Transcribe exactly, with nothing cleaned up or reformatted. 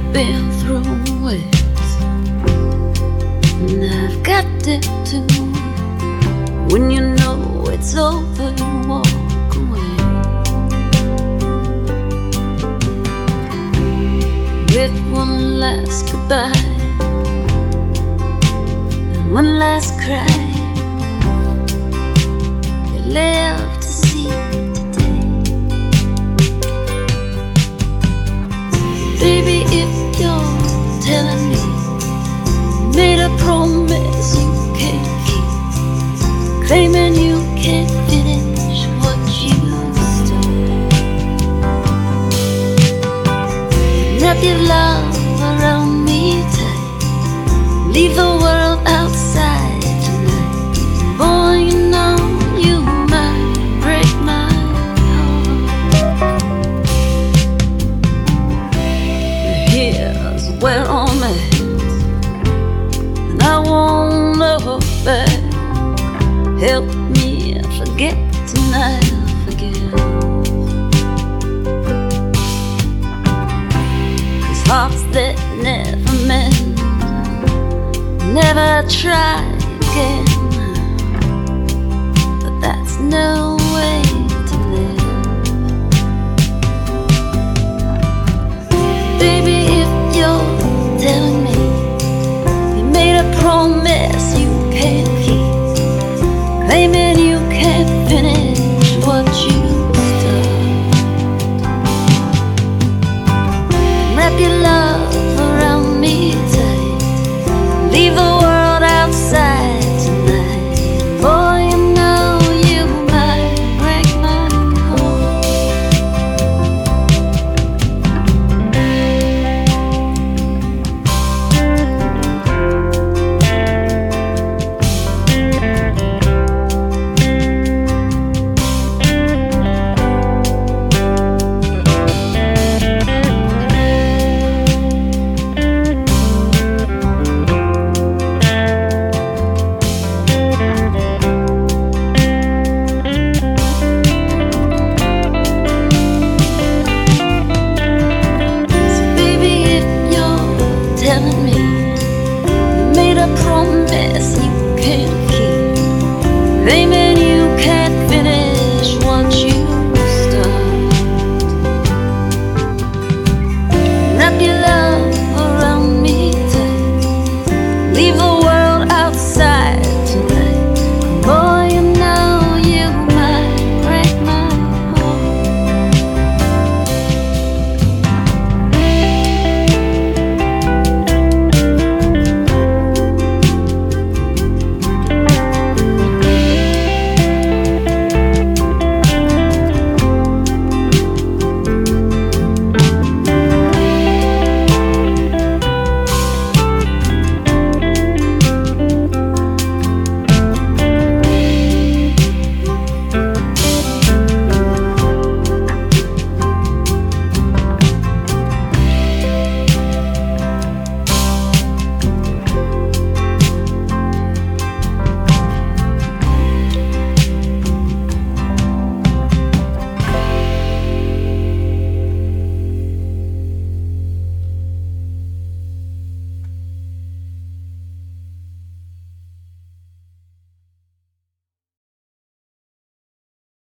been through it, and I've got it too. When you know it's over, you walk away with one last goodbye and one last cry. You live to see today. Baby, if you're telling me you made a promise you can't keep, claiming you can't finish what you started, wrap your love around me tight, leave the world outside tonight. Boy, you know you might break my heart. Here's where I'm at, and I won't look back. Help me forget tonight, forgive. 'Cause hearts that never mend never try again, but that's no way to live. Baby, if you're telling me you made a promise you can't keep, claiming you can't finish what you started, wrap your love